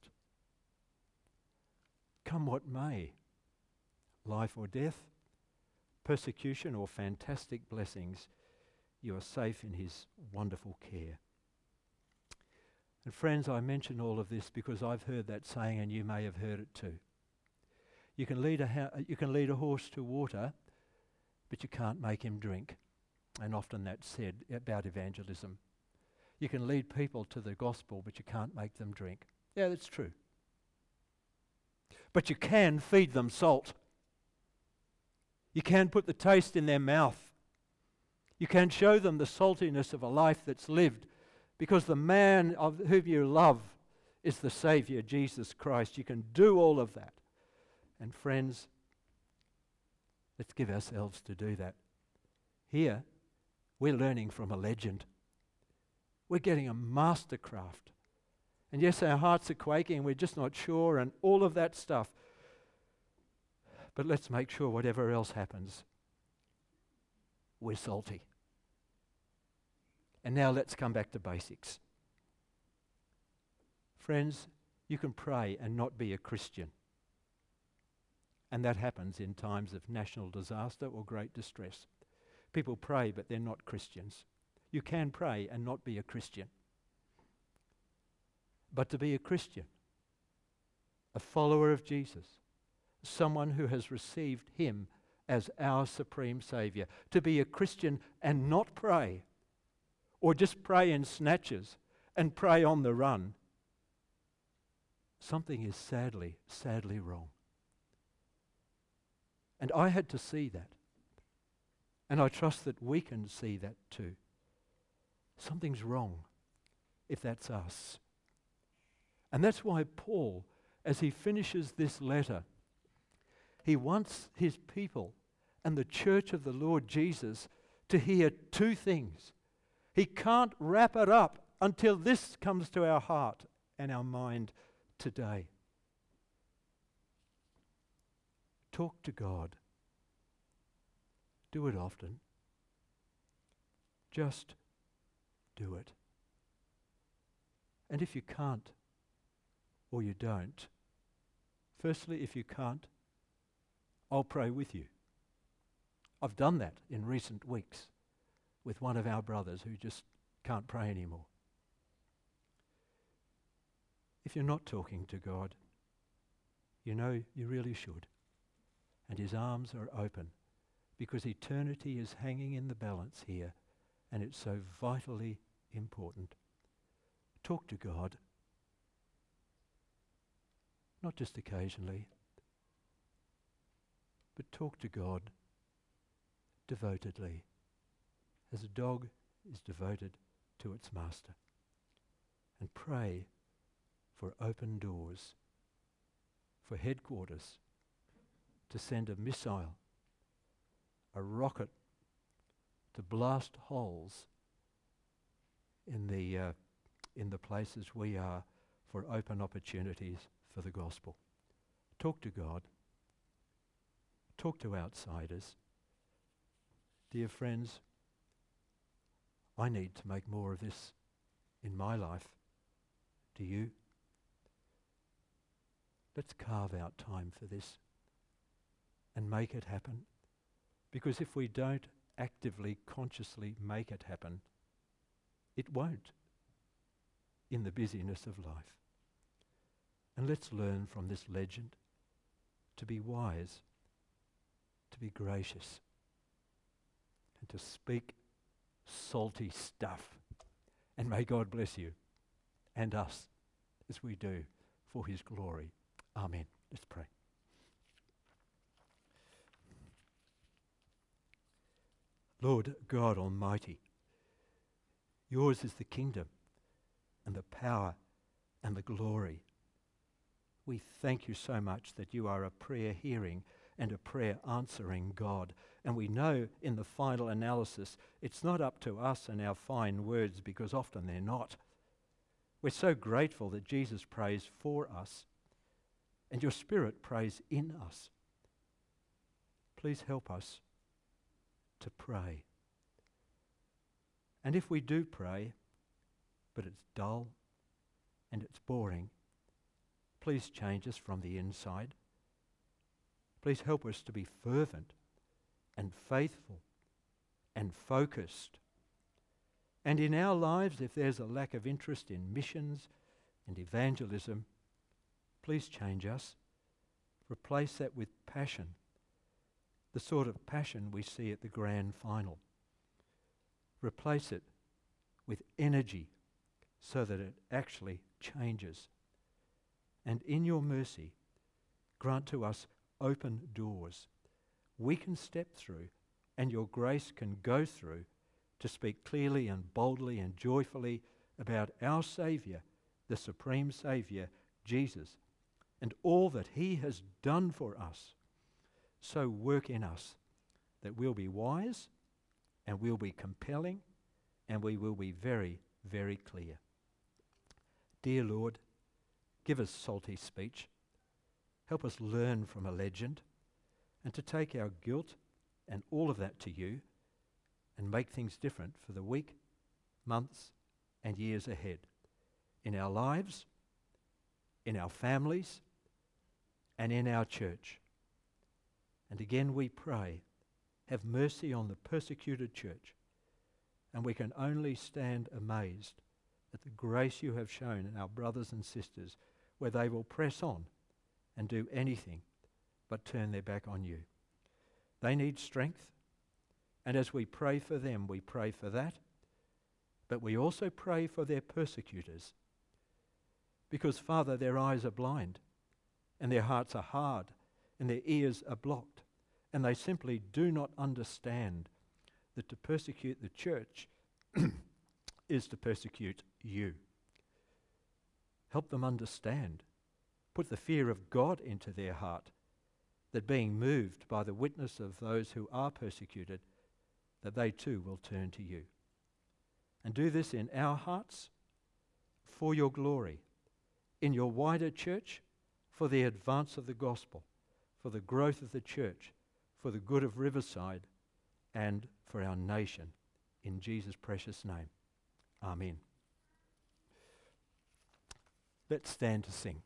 Come what may, life or death, persecution or fantastic blessings, you are safe in his wonderful care. And friends, I mention all of this because I've heard that saying, and you may have heard it too. You can lead a ha- you can lead a horse to water, but you can't make him drink. And often that's said about evangelism. You can lead people to the gospel, but you can't make them drink. Yeah, that's true. But you can feed them salt. You can put the taste in their mouth. You can show them the saltiness of a life that's lived, because the man of whom you love is the Saviour, Jesus Christ. You can do all of that. And friends, let's give ourselves to do that. Here, we're learning from a legend. We're getting a mastercraft. And yes, our hearts are quaking, we're just not sure, and all of that stuff. But let's make sure whatever else happens, we're salty. And now let's come back to basics. Friends, you can pray and not be a Christian. And that happens in times of national disaster or great distress. People pray, but they're not Christians. You can pray and not be a Christian. But to be a Christian, a follower of Jesus, someone who has received him as our supreme Saviour, to be a Christian and not pray, or just pray in snatches and pray on the run, something is sadly, sadly wrong. And I had to see that. And I trust that we can see that too. Something's wrong if that's us. And that's why Paul, as he finishes this letter, he wants his people and the church of the Lord Jesus to hear two things. He can't wrap it up until this comes to our heart and our mind today. Talk to God. Do it often. Just do it. And if you can't, or you don't, firstly, if you can't, I'll pray with you. I've done that in recent weeks with one of our brothers who just can't pray anymore. If you're not talking to God, you know you really should. And his arms are open, because eternity is hanging in the balance here, and it's so vitally important. Talk to God. Not just occasionally, but talk to God devotedly, as a dog is devoted to its master. And pray for open doors, for headquarters to send a missile, a rocket to blast holes in the uh, in the places we are, for open opportunities for the gospel. Talk to God. Talk to outsiders. Dear friends, I need to make more of this in my life. Do you? Let's carve out time for this and make it happen. Because if we don't actively, consciously make it happen, it won't in the busyness of life. And let's learn from this legend to be wise, to be gracious, and to speak salty stuff. And may God bless you and us as we do for his glory. Amen. Let's pray. Lord God Almighty, yours is the kingdom and the power and the glory. We thank you so much that you are a prayer hearing and a prayer answering God. And we know in the final analysis, it's not up to us and our fine words, because often they're not. We're so grateful that Jesus prays for us and your Spirit prays in us. Please help us to pray. And if we do pray, but it's dull and it's boring, please change us from the inside. Please help us to be fervent and faithful and focused. And in our lives, if there's a lack of interest in missions and evangelism, please change us. Replace that with passion, the sort of passion we see at the grand final. Replace it with energy so that it actually changes. And in your mercy, grant to us open doors we can step through and your grace can go through to speak clearly and boldly and joyfully about our Saviour, the supreme Saviour, Jesus, and all that he has done for us. So work in us that we'll be wise and we'll be compelling and we will be very, very clear. Dear Lord, give us salty speech. Help us learn from a legend and to take our guilt and all of that to you and make things different for the week, months, and years ahead in our lives, in our families, and in our church. And again we pray, have mercy on the persecuted church, and we can only stand amazed at the grace you have shown in our brothers and sisters, where they will press on and do anything but turn their back on you. They need strength, and as we pray for them, we pray for that, but we also pray for their persecutors. Because, Father, their eyes are blind, and their hearts are hard, and their ears are blocked, and they simply do not understand that to persecute the church is to persecute you. Help them understand. Put the fear of God into their heart, that being moved by the witness of those who are persecuted, that they too will turn to you. And do this in our hearts for your glory, in your wider church, for the advance of the gospel, for the growth of the church, for the good of Riverside, and for our nation. In Jesus' precious name. Amen. Let's stand to sing.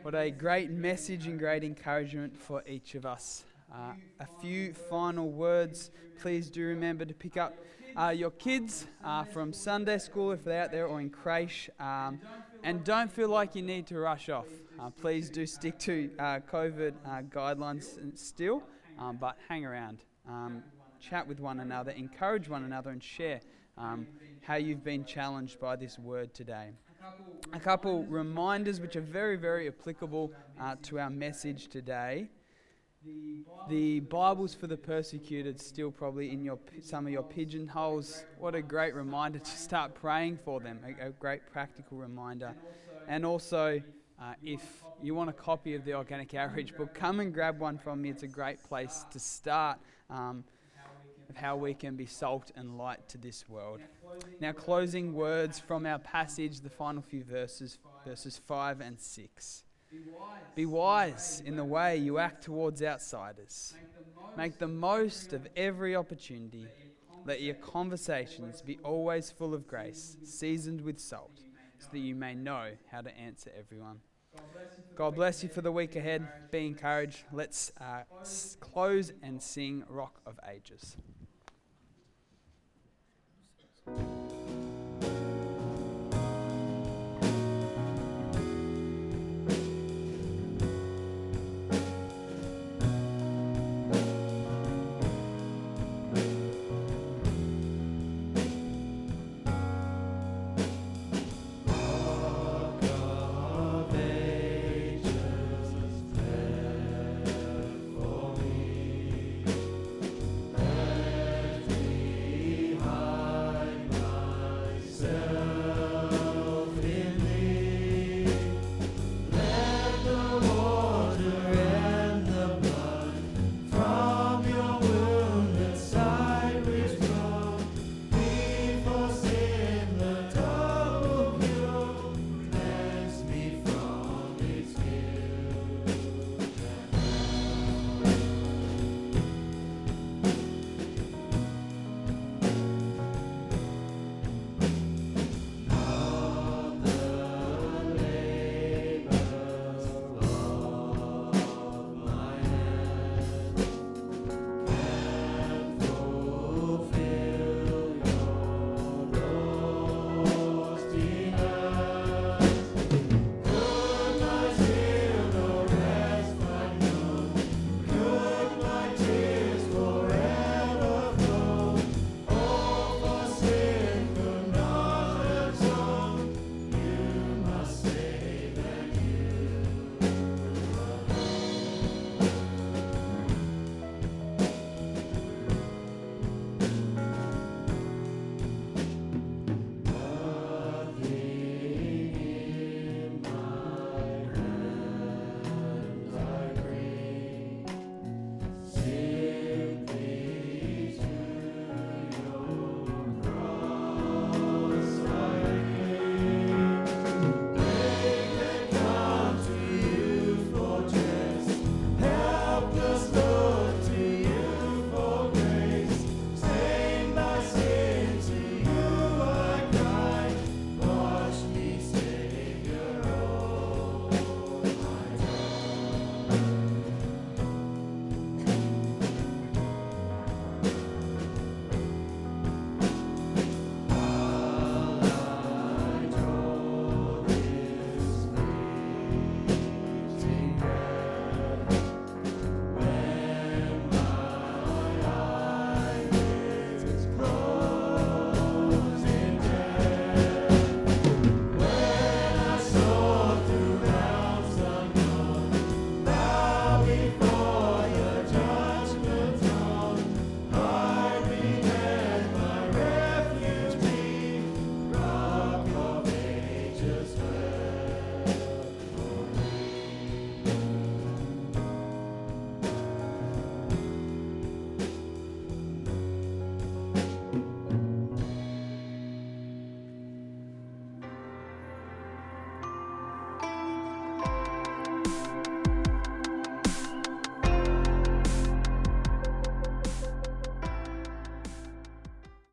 What a great message and great encouragement for each of us. Uh, a few final words. Please do remember to pick up uh, your kids uh, from Sunday school if they're out there or in creche. Um, and don't feel like you need to rush off. Uh, please do stick to uh, COVID uh, guidelines still, um, but hang around. Um, chat with one another, encourage one another, and share um, how you've been challenged by this word today. A couple reminders which are very, very applicable uh, to our message today. The Bibles for the persecuted still probably in your some of your pigeonholes. What a great reminder to start praying for them, a, a great practical reminder. And also, uh, if you want a copy of the Organic Outreach book, come and grab one from me. It's a great place to start um, of how we can be salt and light to this world. Now, closing words from our passage, the final few verses, verses five and six. Be wise in the way you act towards outsiders. Make the most of every opportunity. Let your conversations be always full of grace, seasoned with salt, so that you may know how to answer everyone. God bless you for the week ahead. Be encouraged. Let's uh, s- close and sing Rock of Ages.